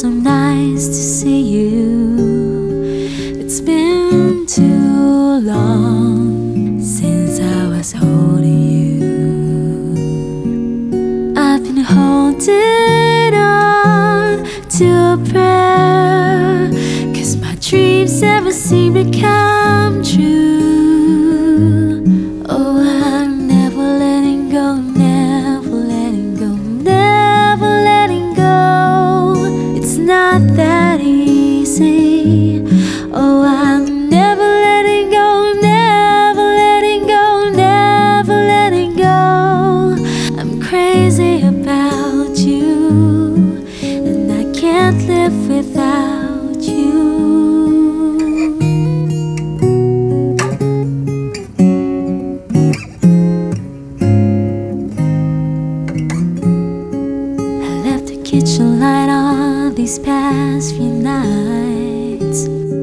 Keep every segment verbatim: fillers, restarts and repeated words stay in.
so nice to see you. It's been too long since I was holding you. I've been holding on to a prayer, 'cause my dreams never seem to come true. Oh, I'm never letting go, never letting go, never letting go. It's not that easy. Oh, I'm never letting go, never letting go, never letting go. I'm crazy about you, and I can't live without you. Kitchen light on these past few nights.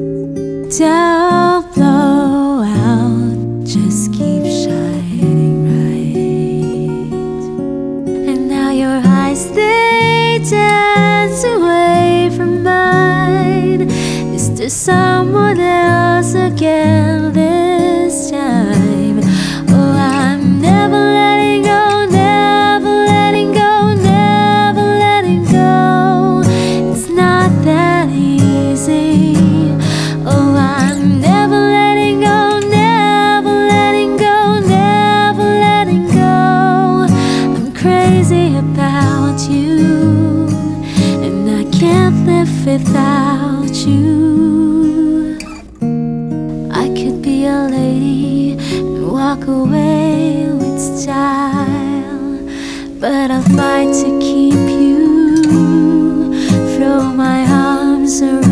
Don't blow out, just keep shining bright. And now your eyes, they dance away from mine. Is there someone else again this time? Oh, I'm never letting go, never letting go, never letting go. It's not that easy. Oh, I'm never letting go, never letting go, never letting go. I'm crazy about you, and I can't live without you. I could be a lady and walk away with style, but I'll fight to keep you. Throw my arms around